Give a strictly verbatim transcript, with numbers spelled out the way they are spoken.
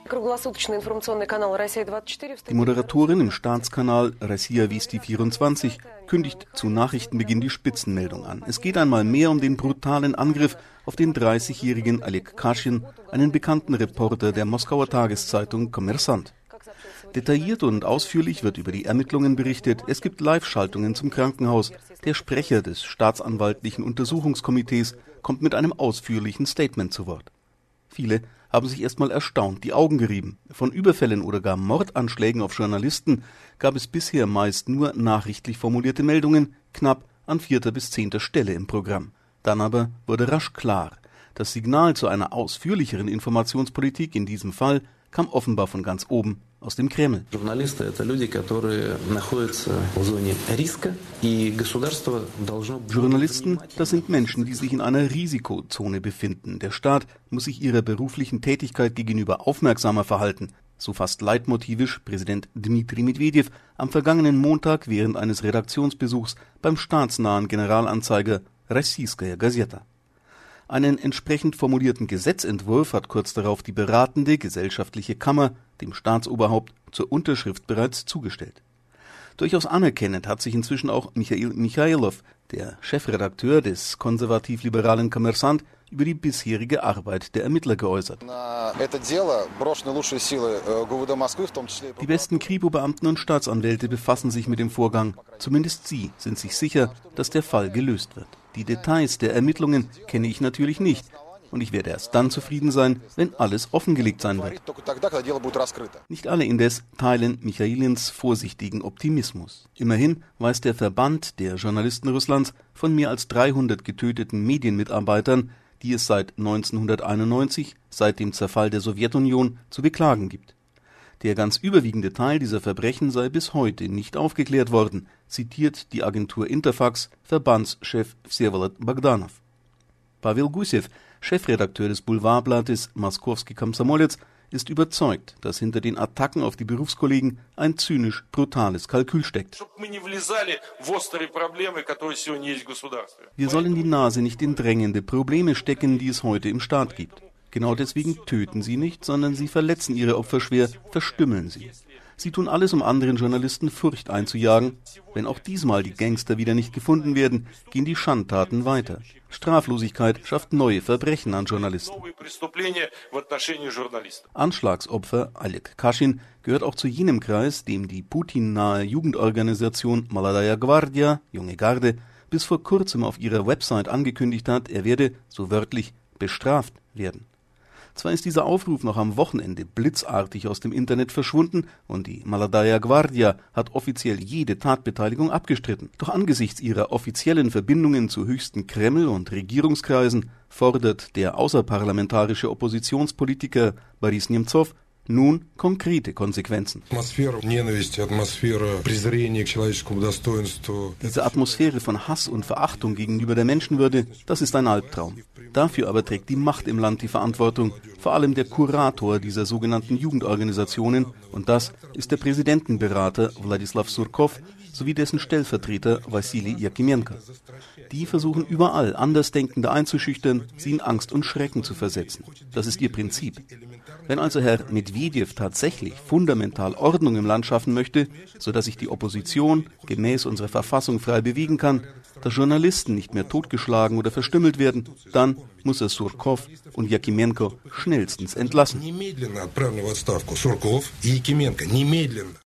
Die Moderatorin im Staatskanal Россия Вести vierundzwanzig kündigt zu Nachrichtenbeginn die Spitzenmeldung an. Es geht einmal mehr um den brutalen Angriff auf den dreißigjährigen Oleg Kaschin, einen bekannten Reporter der Moskauer Tageszeitung Kommersant. Detailliert und ausführlich wird über die Ermittlungen berichtet. Es gibt Live-Schaltungen zum Krankenhaus. Der Sprecher des staatsanwaltlichen Untersuchungskomitees kommt mit einem ausführlichen Statement zu Wort. Viele haben sich erstmal erstaunt die Augen gerieben. Von Überfällen oder gar Mordanschlägen auf Journalisten gab es bisher meist nur nachrichtlich formulierte Meldungen, knapp an vierter bis zehnter Stelle im Programm. Dann aber wurde rasch klar, das Signal zu einer ausführlicheren Informationspolitik in diesem Fall kam offenbar von ganz oben, aus dem Kreml. Journalisten, das sind Menschen, die sich in einer Risikozone befinden. Der Staat muss sich ihrer beruflichen Tätigkeit gegenüber aufmerksamer verhalten. So fasst leitmotivisch Präsident Dmitri Medvedev am vergangenen Montag während eines Redaktionsbesuchs beim staatsnahen Generalanzeiger Российская Газета. Einen entsprechend formulierten Gesetzentwurf hat kurz darauf die beratende gesellschaftliche Kammer dem Staatsoberhaupt zur Unterschrift bereits zugestellt. Durchaus anerkennend hat sich inzwischen auch Michail Michailov, der Chefredakteur des konservativ-liberalen Kommersant, über die bisherige Arbeit der Ermittler geäußert. Die besten Kripo-Beamten und Staatsanwälte befassen sich mit dem Vorgang. Zumindest sie sind sich sicher, dass der Fall gelöst wird. Die Details der Ermittlungen kenne ich natürlich nicht. Und ich werde erst dann zufrieden sein, wenn alles offengelegt sein wird. Nicht alle indes teilen Michailins vorsichtigen Optimismus. Immerhin weiß der Verband der Journalisten Russlands von mehr als dreihundert getöteten Medienmitarbeitern, die es seit neunzehnhunderteinundneunzig, seit dem Zerfall der Sowjetunion, zu beklagen gibt. Der ganz überwiegende Teil dieser Verbrechen sei bis heute nicht aufgeklärt worden, zitiert die Agentur Interfax Verbandschef Vsevolod Bogdanov. Pavel Gusev, Chefredakteur des Boulevardblattes Moskowski Komsomolets, ist überzeugt, dass hinter den Attacken auf die Berufskollegen ein zynisch brutales Kalkül steckt. Wir sollen die Nase nicht in drängende Probleme stecken, die es heute im Staat gibt. Genau deswegen töten sie nicht, sondern sie verletzen ihre Opfer schwer, verstümmeln sie. Sie tun alles, um anderen Journalisten Furcht einzujagen. Wenn auch diesmal die Gangster wieder nicht gefunden werden, gehen die Schandtaten weiter. Straflosigkeit schafft neue Verbrechen an Journalisten. Anschlagsopfer Oleg Kaschin gehört auch zu jenem Kreis, dem die Putin-nahe Jugendorganisation Молодая Гвардия, Junge Garde, bis vor kurzem auf ihrer Website angekündigt hat, er werde, so wörtlich, bestraft werden. Zwar ist dieser Aufruf noch am Wochenende blitzartig aus dem Internet verschwunden und die Молодая Гвардия hat offiziell jede Tatbeteiligung abgestritten. Doch angesichts ihrer offiziellen Verbindungen zu höchsten Kreml- und Regierungskreisen fordert der außerparlamentarische Oppositionspolitiker Boris Nemtsov nun konkrete Konsequenzen. Diese Atmosphäre von Hass und Verachtung gegenüber der Menschenwürde, das ist ein Albtraum. Dafür aber trägt die Macht im Land die Verantwortung, vor allem der Kurator dieser sogenannten Jugendorganisationen, und das ist der Präsidentenberater Wladislaw Surkov sowie dessen Stellvertreter Wassili Jakimenko. Die versuchen überall Andersdenkende einzuschüchtern, sie in Angst und Schrecken zu versetzen. Das ist ihr Prinzip. Wenn also Herr Medvedev tatsächlich fundamental Ordnung im Land schaffen möchte, sodass sich die Opposition gemäß unserer Verfassung frei bewegen kann, dass Journalisten nicht mehr totgeschlagen oder verstümmelt werden, dann muss er Surkov und Jakimenko schnellstens entlassen.